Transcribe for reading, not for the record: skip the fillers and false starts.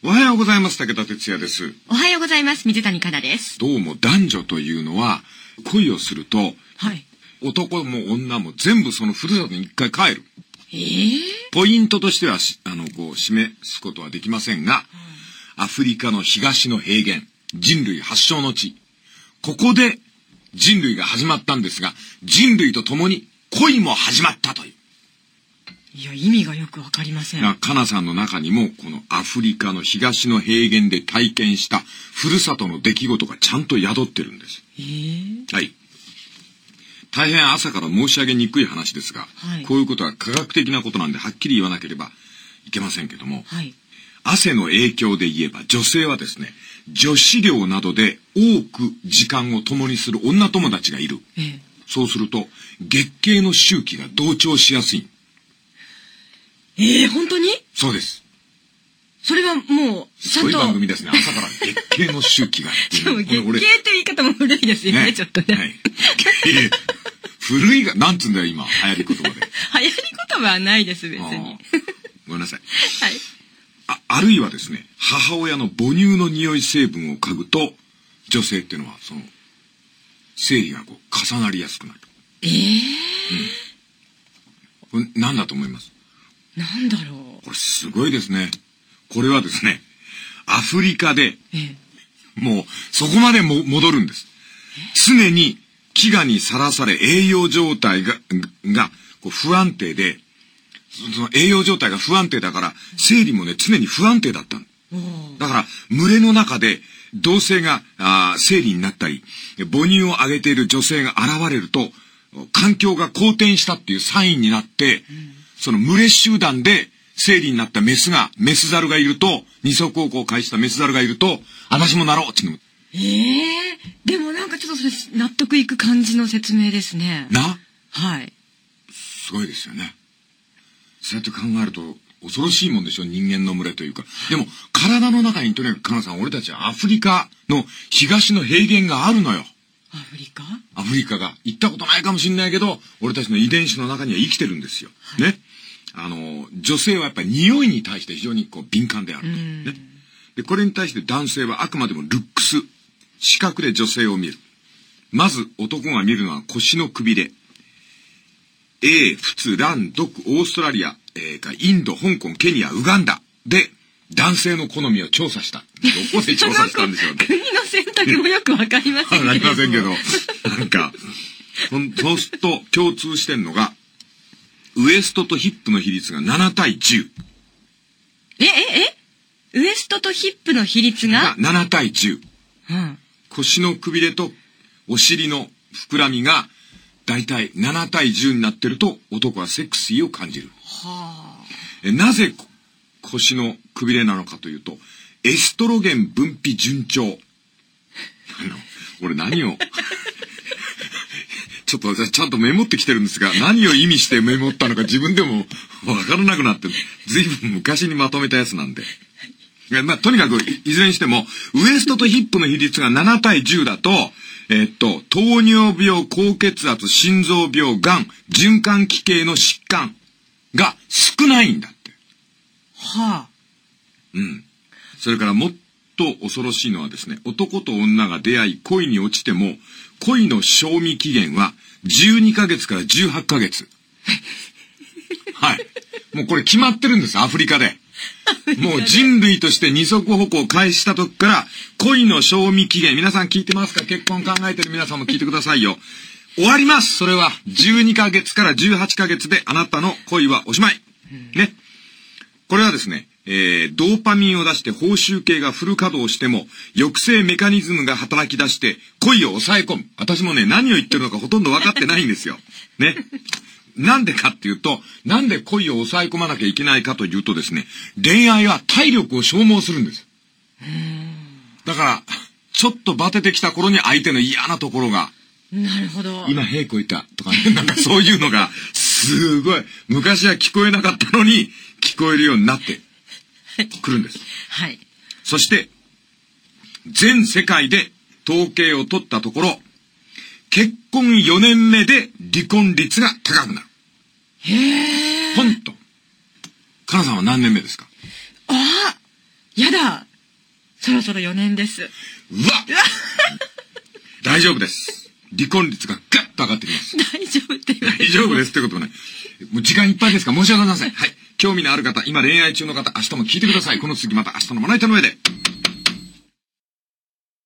おはようございます。武田哲也です。 おはようございます。水谷香奈です。 どうも男女というのは恋をすると、 はい、 男も女も全部そのふるさとに一回帰る。ポイントとしては示すことはできませんが、アフリカの東の平原、人類発祥の地、ここで人類が始まったんですが、人類と共に恋も始まったという。 いや、意味がよくわかりません。 かなさんの中にもこのアフリカの東の平原で体験したふるさとの出来事がちゃんと宿ってるんです。はい。大変朝から申し上げにくい話ですが、はい、こういうことは科学的なことなんではっきり言わなければいけませんけども、はい、汗の影響で言えば女性はですね、女子寮などで多く時間を共にする女友達がいる。そうすると月経の周期が同調しやすい。 本当に？ そうです。 それはもうちゃんとそういう番組ですね。朝から月経の周期がしかも月経という言い方も古いですよね、ちょっとね。はい、 古いがなんつうんだよ今、流行り言葉で。 流行り言葉はないです別に。 ごめんなさい。 はい。 あるいはですね、母親の母乳の匂い成分を嗅ぐと、女性っていうのはその生理が重なりやすくなる。これ何だと思います？ なんだろう。 これすごいですね。これはですね、アフリカで、もうそこまで戻るんです。常に飢餓にさらされ栄養状態が不安定で、その栄養状態が不安定だから生理もね常に不安定だったの。だから群れの中で同性が生理になったり母乳をあげている女性が現れると環境が好転したっていうサインになって、その群れ集団で生理になったメスザルがいると、二足歩行を介したメスザルがいると、私もなろうっていうの。 でもなんかちょっとそれ納得いく感じの説明ですね。はい。 すごいですよね。そうやって考えると恐ろしいもんでしょ、人間の群れというか。でも体の中にとにかくカナさん、俺たちはアフリカの東の平原があるのよ。 アフリカが行ったことないかもしれないけど、俺たちの遺伝子の中には生きてるんですよ。はい、ね。女性はやっぱり匂いに対して非常に敏感であると。ね。で、これに対して男性はあくまでもルックス、視覚で女性を見る。まず男が見るのは腰のくびれ。仏、蘭、毒、オーストラリア、インド、香港、ケニア、ウガンダで男性の好みを調査した。どこで調査したんでしょうね。 国の選択もよくわかりませんけど。 わかりませんけど。なんか、そうすると共通してんのが、ウエストとヒップの比率が7対10。 ウエストとヒップの比率が 7対10。腰のくびれとお尻の膨らみがだいたい7対10になってると男はセクシーを感じる。なぜ腰のくびれなのかというと、エストロゲン分泌順調。俺何をちょっとちゃんとメモってきてるんですが、何を意味してメモったのか自分でもわからなくなって、ずいぶん昔にまとめたやつなんで。とにかくいずれにしてもウエストとヒップの比率が7対10だと、糖尿病、高血圧、心臓病、がん、循環器系の疾患が少ないんだって。それからもっと恐ろしいのはですね、男と女が出会い恋に落ちても恋の賞味期限は12ヶ月から18ヶ月。はい。もうこれ決まってるんです、アフリカで。もう人類として二足歩行を開始した時から恋の賞味期限、皆さん聞いてますか？結婚考えてる皆さんも聞いてくださいよ。終わります。それは12ヶ月から18ヶ月であなたの恋はおしまい。ね。これはですね、ドーパミンを出して報酬系がフル稼働しても抑制メカニズムが働き出して恋を抑え込む。私もね、何を言ってるのかほとんど分かってないんですよ。ね。なんでかっていうと、なんで恋を抑え込まなきゃいけないかというとですね、恋愛は体力を消耗するんです。だから、ちょっとバテてきた頃に相手の嫌なところが、 なるほど。 今、平子いたとかね、なんかそういうのが、すごい、昔は聞こえなかったのに、聞こえるようになってくるんです。 はい。 そして、全世界で統計を取ったところ、結婚4年目で離婚率が高くなる。 へー。 ポンと。かなさんは何年目ですか？ やだ。そろそろ4年です。 うわ大丈夫です。離婚率がガッと上がってきます。 大丈夫って言われて。 大丈夫ですってことはない。もう時間いっぱいですから申し訳ございません。はい。興味のある方、今恋愛中の方、明日も聞いてください。この次また明日のまな板の上で。